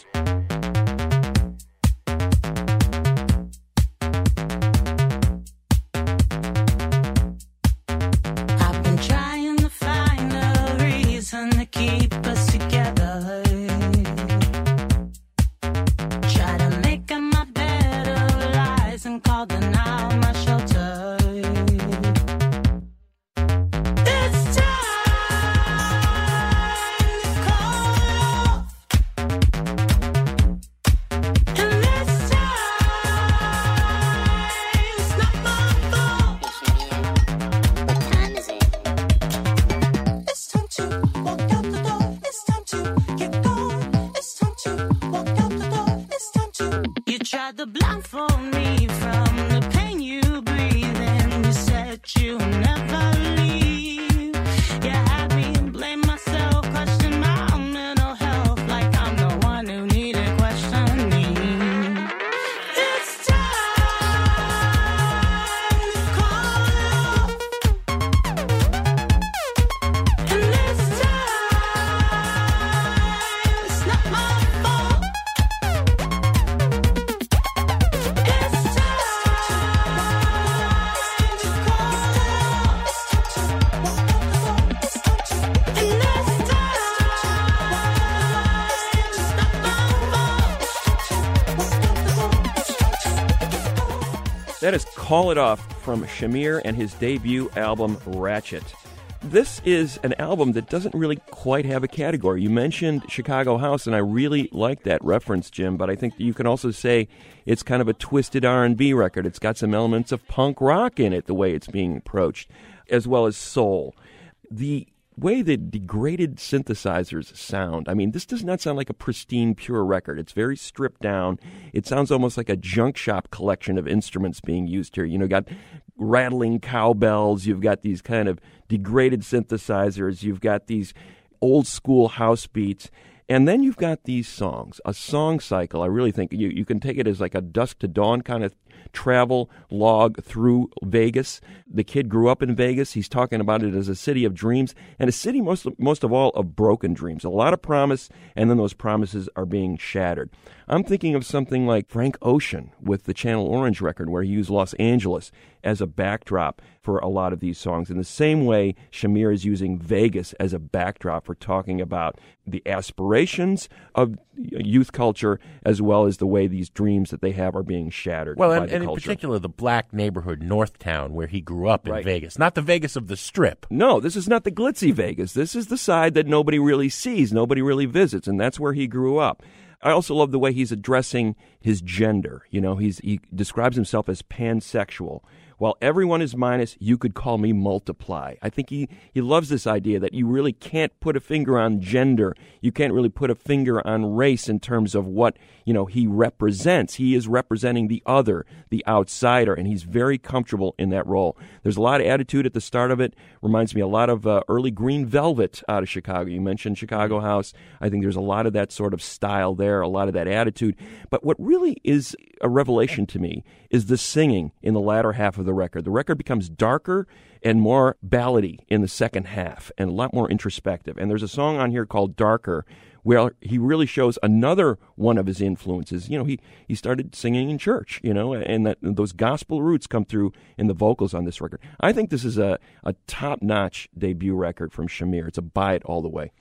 That is Call It Off from Shamir and his debut album, Ratchet. This is an album that doesn't really quite have a category. You mentioned Chicago House, and I really like that reference, Jim, but I think you can also say it's kind of a twisted R and B record. It's got some elements of punk rock in it, the way it's being approached, as well as soul. The way the degraded synthesizers sound, I mean, this does not sound like a pristine, pure record. It's very stripped down. It sounds almost like a junk shop collection of instruments being used here. You know, got rattling cowbells, you've got these kind of degraded synthesizers, you've got these old school house beats, and then you've got these songs, a song cycle. I really think you, you can take it as like a dusk to dawn kind of travel log through Vegas. The kid grew up in Vegas. He's talking about it as a city of dreams, and a city most most of all of broken dreams. A lot of promise, and then those promises are being shattered. I'm thinking of something like Frank Ocean with the Channel Orange record, where he used Los Angeles as a backdrop for a lot of these songs. In the same way, Shamir is using Vegas as a backdrop for talking about the aspirations of youth culture, as well as the way these dreams that they have are being shattered well, by and, the and culture. in particular, the black neighborhood Northtown, where he grew up in Right. Vegas. Not the Vegas of the Strip. No, this is not the glitzy Vegas. This is the side that nobody really sees, nobody really visits, and that's where he grew up. I also love the way he's addressing his gender. You know, he's he describes himself as pansexual. While everyone is minus, you could call me multiply. I think he, he loves this idea that you really can't put a finger on gender. You can't really put a finger on race in terms of what, you know, he represents. He is representing the other, the outsider, and he's very comfortable in that role. There's a lot of attitude at the start of it. Reminds me a lot of uh, early Green Velvet out of Chicago. You mentioned Chicago House. I think there's a lot of that sort of style there, a lot of that attitude. But what really is a revelation to me is the singing in the latter half of the record. The record becomes darker and more ballady in the second half and a lot more introspective. And there's a song on here called Darker where he really shows another one of his influences. You know, he, he started singing in church, you know, and that those gospel roots come through in the vocals on this record. I think this is a, a top-notch debut record from Shamir. It's a buy it all the way.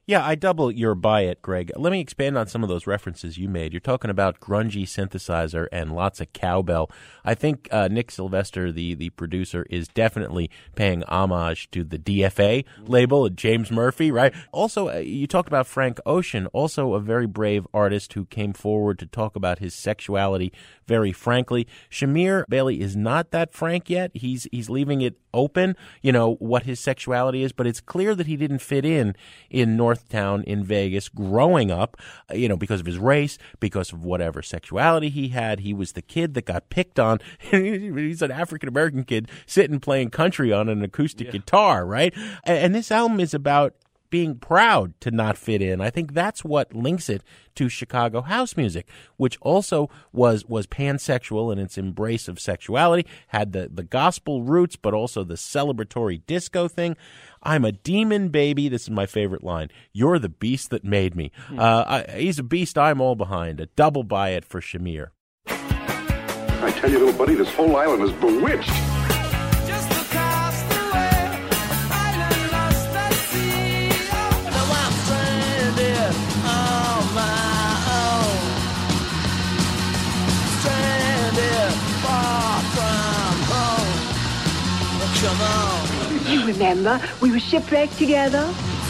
Yeah, I double your buy it, Greg. Let me expand on some of those references you made. You're talking about grungy synthesizer and lots of cowbell. I think uh, Nick Sylvester, the, the producer, is definitely paying homage to the D F A label and James Murphy, right? Also, uh, you talked about Frank Ocean, also a very brave artist who came forward to talk about his sexuality very frankly. Shamir Bailey is not that frank yet. He's he's leaving it open, you know, what his sexuality is, but it's clear that he didn't fit in in Northtown in Vegas growing up, you know, because of his race, because of whatever sexuality he had. He was the kid that got picked on. He's an African-American kid sitting playing country on an acoustic yeah. guitar, right? And, and this album is about being proud to not fit in. I think that's what links it to Chicago house music, which also was was pansexual in its embrace of sexuality, had the, the gospel roots, but also the celebratory disco thing. I'm a demon baby. This is my favorite line. You're the beast that made me. Hmm. Uh, I, he's a beast I'm all behind. A double buy it for Shamir. I tell you, little buddy, this whole island is bewitched. You remember, we were shipwrecked together.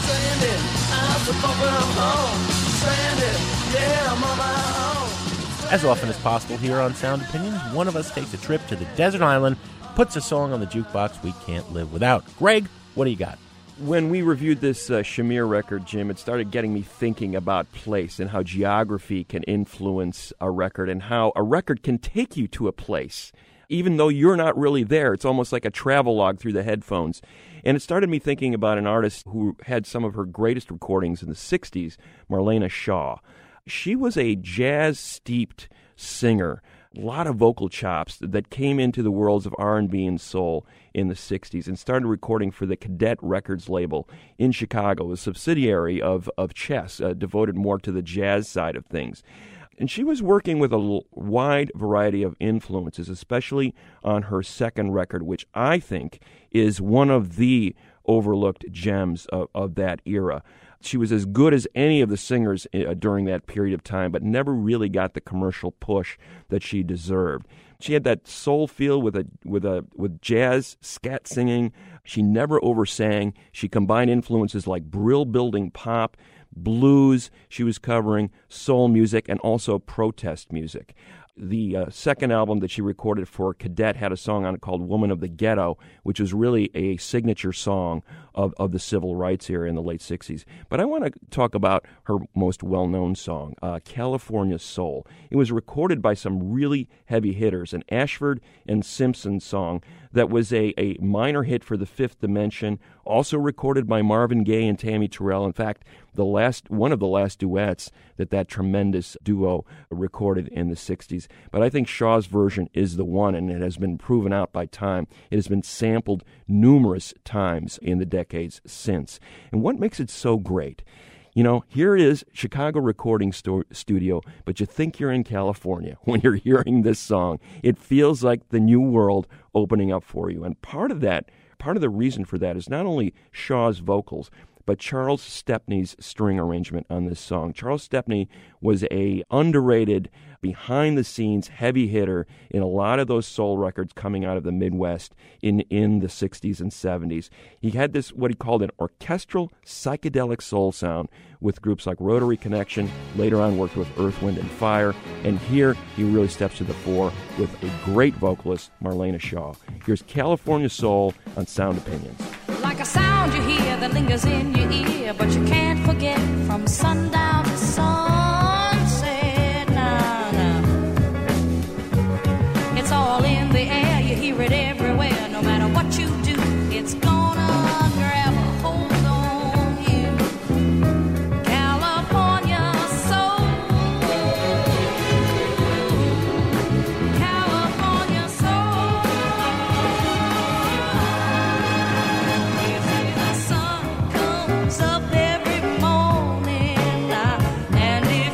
As often as possible here on Sound Opinions, one of us takes a trip to the desert island, puts a song on the jukebox we can't live without. Greg, what do you got? When we reviewed this uh, Shamir record, Jim, it started getting me thinking about place and how geography can influence a record and how a record can take you to a place. Even though you're not really there, it's almost like a travelogue through the headphones. And it started me thinking about an artist who had some of her greatest recordings in the sixties, Marlena Shaw. She was a jazz-steeped singer, a lot of vocal chops that came into the worlds of R and B and soul in the sixties and started recording for the Cadet Records label in Chicago, a subsidiary of, of Chess, uh, devoted more to the jazz side of things. And she was working with a wide variety of influences, especially on her second record, which I think is one of the overlooked gems of, of that era. She was as good as any of the singers uh, during that period of time, but never really got the commercial push that she deserved. She had that soul feel with a with a with jazz, scat singing. She never oversang. She combined influences like brill-building pop, blues. She was covering soul music and also protest music. The uh, second album that she recorded for Cadet had a song on it called Woman of the Ghetto, which was really a signature song of, of the civil rights era in the late sixties. But I want to talk about her most well-known song, uh, California Soul. It was recorded by some really heavy hitters, an Ashford and Simpson song that was a, a minor hit for the Fifth Dimension, also recorded by Marvin Gaye and Tammy Terrell. In fact, the last one of the last duets that that tremendous duo recorded in the sixties. But I think Shaw's version is the one, and it has been proven out by time. It has been sampled numerous times in the decades since. And what makes it so great? You know, here it is, Chicago recording sto- studio, but you think you're in California when you're hearing this song. It feels like the new world opening up for you. And part of that, part of the reason for that is not only Shaw's vocals, but Charles Stepney's string arrangement on this song. Charles Stepney was a underrated, behind-the-scenes heavy hitter in a lot of those soul records coming out of the Midwest in, in the sixties and seventies. He had this, what he called an orchestral psychedelic soul sound with groups like Rotary Connection, later on worked with Earth, Wind and Fire, and here he really steps to the fore with a great vocalist, Marlena Shaw. Here's California Soul on Sound Opinions. Like a sound you hear that lingers in your ear, but you can't forget from sundown to sunset. Nah, nah. It's all in the air, you hear it everywhere. No matter what you do, it's gonna grab a hold on you. California soul, California soul. You see the sun comes up every morning, and if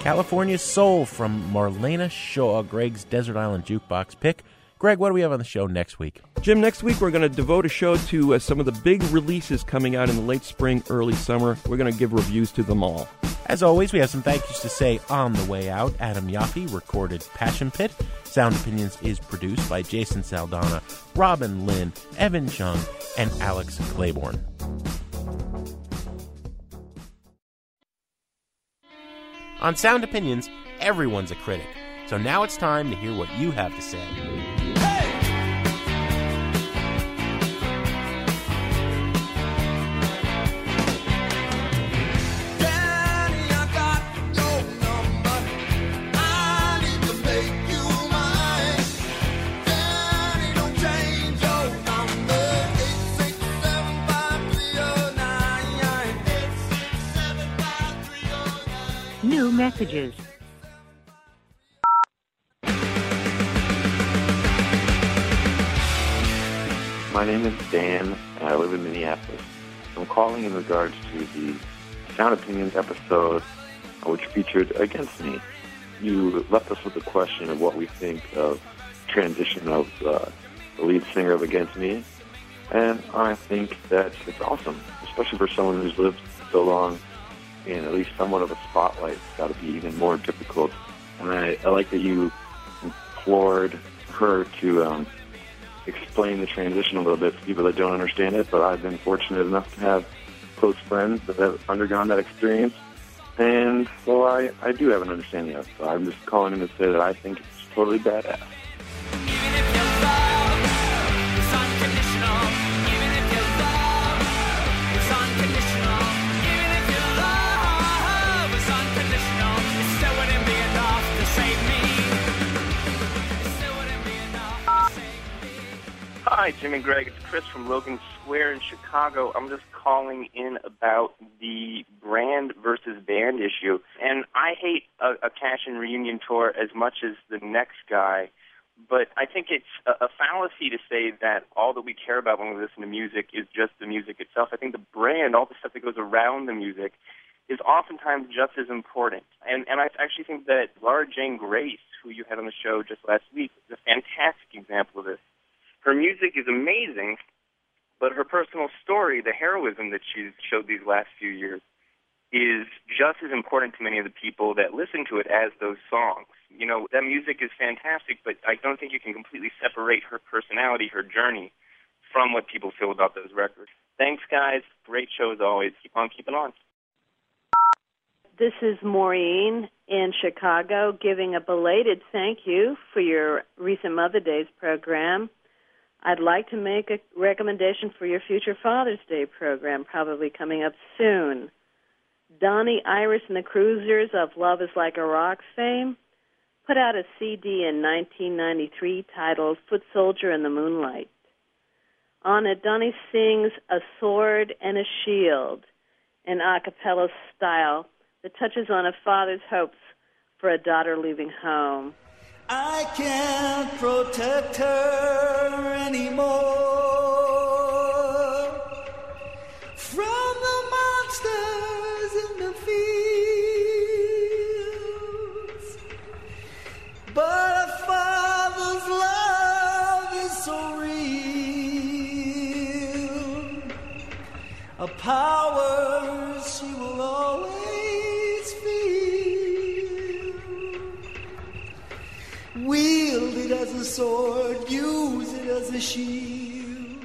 California Soul from Marlena Shaw, Greg's Desert Island Jukebox pick. Greg, what do we have on the show next week? Jim, next week we're going to devote a show to uh, some of the big releases coming out in the late spring, early summer. We're going to give reviews to them all. As always, we have some thank yous to say on the way out. Adam Yaffe recorded Passion Pit. Sound Opinions is produced by Jason Saldana, Robin Lynn, Evan Chung, and Alex Claiborne. On Sound Opinions, everyone's a critic. So now it's time to hear what you have to say. New messages. My name is Dan, and I live in Minneapolis. I'm calling in regards to the Sound Opinions episode, which featured Against Me. You left us with the question of what we think of transition of uh, the lead singer of Against Me, and I think that it's awesome, especially for someone who's lived so long in at least somewhat of a spotlight. It's got to be even more difficult. And I, I like that you implored her to um, explain the transition a little bit to people that don't understand it, but I've been fortunate enough to have close friends that have undergone that experience, and so I, I do have an understanding of it. So I'm just calling in to say that I think it's totally badass. Hi, Jim and Greg. It's Chris from Logan Square in Chicago. I'm just calling in about the brand versus band issue. And I hate a, a cash-in reunion tour as much as the next guy, but I think it's a, a fallacy to say that all that we care about when we listen to music is just the music itself. I think the brand, all the stuff that goes around the music, is oftentimes just as important. And, and I actually think that Laura Jane Grace, who you had on the show just last week, is a fantastic example of this. Her music is amazing, but her personal story, the heroism that she's showed these last few years, is just as important to many of the people that listen to it as those songs. You know, that music is fantastic, but I don't think you can completely separate her personality, her journey, from what people feel about those records. Thanks, guys. Great show as always. Keep on keeping on. This is Maureen in Chicago giving a belated thank you for your recent Mother Days program. I'd like to make a recommendation for your future Father's Day program, probably coming up soon. Donnie Iris and the Cruisers of Love is Like a Rock fame put out a C D in nineteen ninety-three titled Foot Soldier in the Moonlight. On it, Donnie sings A Sword and a Shield in a cappella style that touches on a father's hopes for a daughter leaving home. I can't protect her anymore from the monsters in the fields, but a father's love is so real, a power she will always feel. Wield it as a sword, use it as a shield.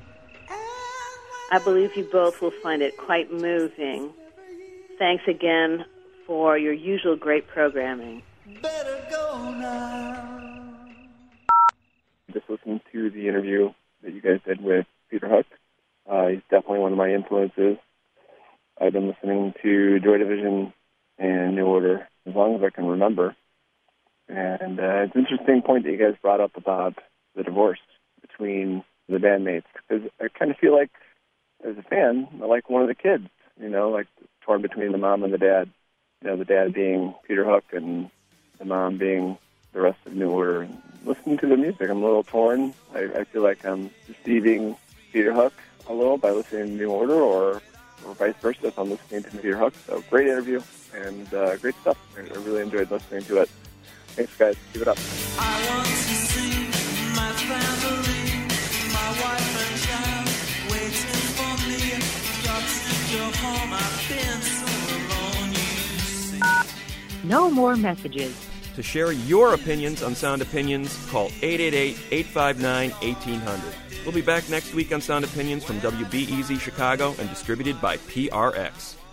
I believe you both will find it quite moving. Thanks again for your usual great programming. Better go now. Just listening to the interview that you guys did with Peter Hook. Uh, he's definitely one of my influences. I've been listening to Joy Division and New Order as long as I can remember. And uh, it's an interesting point that you guys brought up about the divorce between the bandmates, because I kind of feel like, as a fan, I like one of the kids, you know, like torn between the mom and the dad. You know, the dad being Peter Hook and the mom being the rest of New Order. And listening to the music, I'm a little torn. I, I feel like I'm deceiving Peter Hook a little by listening to New Order, or or vice versa if I'm listening to Meteor Hook. So great interview and uh, great stuff. I I really enjoyed listening to it. Thanks, guys. Keep it up. I want to see my family, my wife and child waiting for me. Got to go home, I've been so alone, you see. No more messages. To share your opinions on Sound Opinions, call eight eight eight, eight five nine, one eight zero zero. We'll be back next week on Sound Opinions from W B E Z Chicago and distributed by P R X.